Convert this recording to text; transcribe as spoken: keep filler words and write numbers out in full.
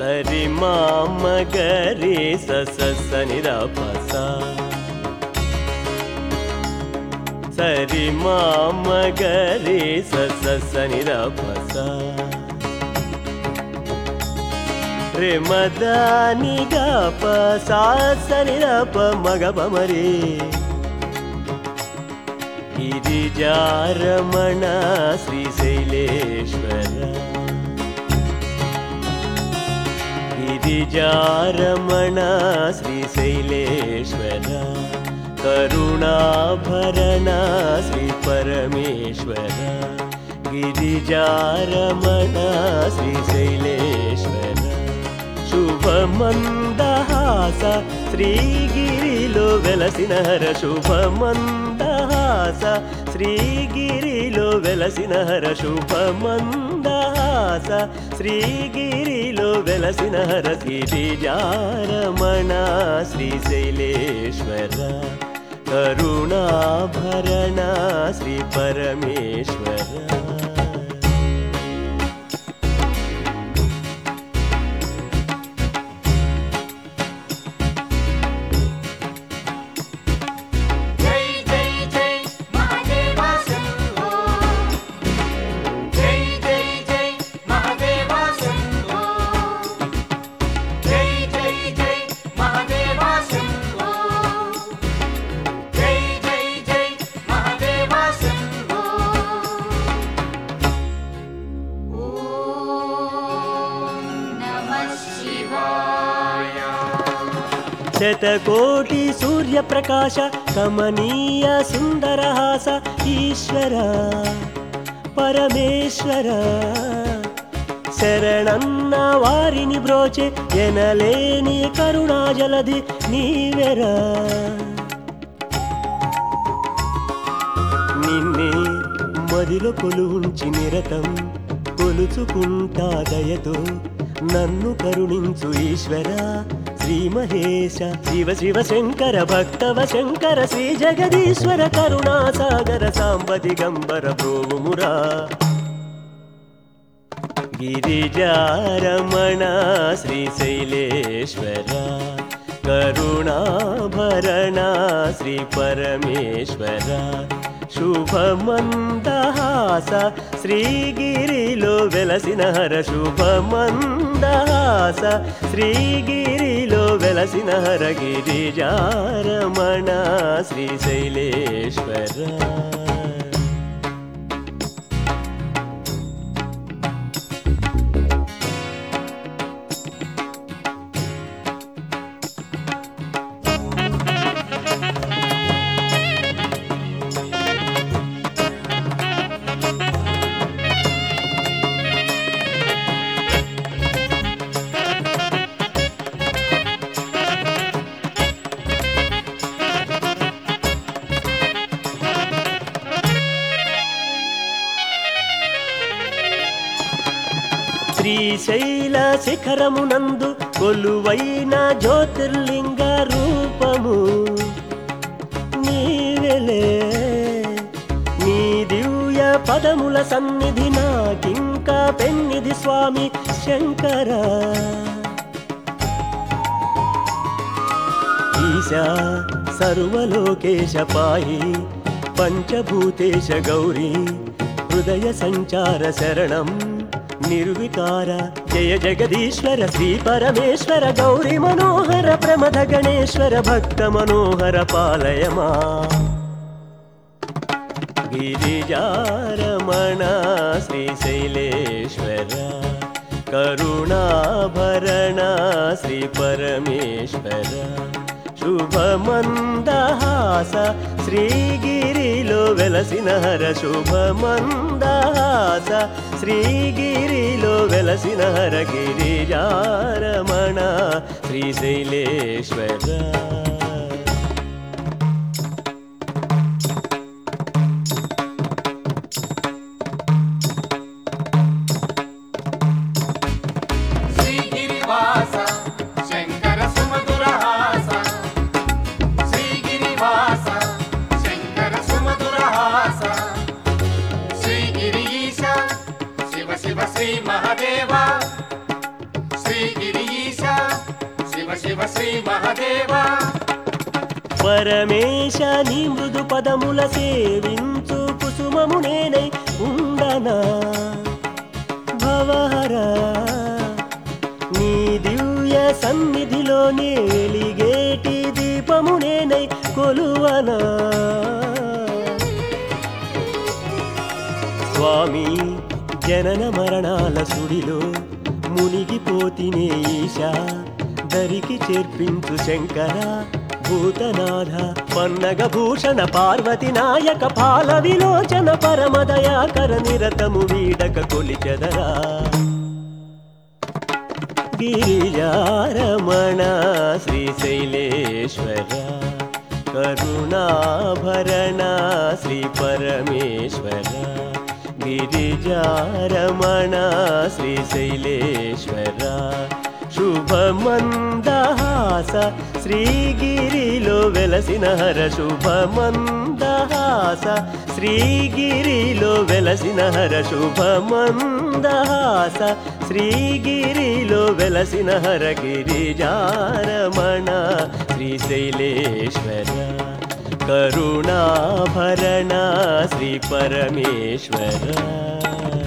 సరి మామ గరి స స స ని ద ప స సరి మామ గరి స స స ని ద ప స రే మద ని గ ప స స ని ద ప మగ ప మరి గిరిజారమణ శ్రీశైలేశ్వర గిరిజారమణ శ్రీశైలేశ్వర కరుణాభరణ శ్రీ పరమేశ్వర గిరిజారమణ శ్రీశైలేశ్వర శుభమందహాస శ్రీగిరిలో వెలసిన హర శుభమందహాస శ్రీగిరిలో వెలసిన హర శుభమందహాస శ్రీగిరిలో వెలసిన హర గిరిజారమణ శ్రీశైలేశ్వర కరుణాభరణ శ్రీ పరమేశ్వర శతకోటి సూర్యప్రకాశ కమనీయ సుందరహాస ఈశ్వర పరమేశ్వర శరణన్న వారిని బ్రోచే ఎనలేని కరుణాజలధి నీవెరా నిన్నే మదిలో కొలువుంచి నిరతం కొలుచుకుంటా దయతో నన్ను కరుణించు ఈశ్వర శ్రీ మహేశ శివ శివ శంకర భక్తవ శంకర శ్రీ జగదీశ్వర కరుణాసాగర సాంబ దిగంబర ప్రోమురా గిరిజారమణ శ్రీశైలేశ్వర కరుణాభరణ శ్రీ పరమేశ్వర శుభమందహాస శ్రీగిరిలో వెలసిన హర శుభమందహాస శ్రీగిరిలో వెలసిన హర గిరిజారమణ శ్రీశైలేశ్వర శ్రీశైల శిఖరమునందు కొలువైన జ్యోతిర్లింగ రూపము నీవెలే నీ దివ్య పదముల సన్నిధి నాకింకా పెన్నిధి స్వామి శంకర ఈశా సర్వలోకేశ పాయి పంచభూతేశ గౌరీ హృదయ సంచార శరణం నిర్వికార జయ జగదీశ్వర శ్రీ పరమేశ్వర గౌరీ మనోహర ప్రమద గణేశ్వర భక్త మనోహర పాలయమా గిరిజారమణ శ్రీశైలేశ్వర కరుణాభరణ శ్రీ పరమేశ్వర శుభమందహాస శ్రీగిరిలో వెలసిన హర శుభమందహాస శ్రీగిరిలో వెలసిన హర గిరిజారమణ శ్రీశైలేశ్వర శ్రీ మహాదేవ శ్రీ గిరి శివ శ్రీ మహదేవ పరమేశ నీ మృదు పదముల సేవించు కుసుమము నేనై ఉండనా భవహరా నీ దివ్య సన్నిధిలో నేలిగేటి దీపము నేనై కొలువనా స్వామి జనన మరణాల సుడిలో మునిగిపోతినే ఈశా దరికి చేర్పించు శంకర భూతనాథ పన్నగ భూషణ పార్వతి నాయక పాల విలోచన పరమదయాకర నిరతము వీడక కొలిచెదరా గిరిజారమణ శ్రీశైలేశ్వర కరుణాభరణ శ్రీ పరమేశ్వర గిరిజారమణ శ్రీశైలేశ్వర శుభమందహాస శ్రీగిరిలో వెలసిన హర శుభమందహాస శ్రీగిరిలో వెలసిన హర శుభమందహాస శ్రీగిరిలో వెలసిన హర గిరిజారమణ శ్రీశైలేశ్వర కరుణాభరణ శ్రీ పరమేశ్వర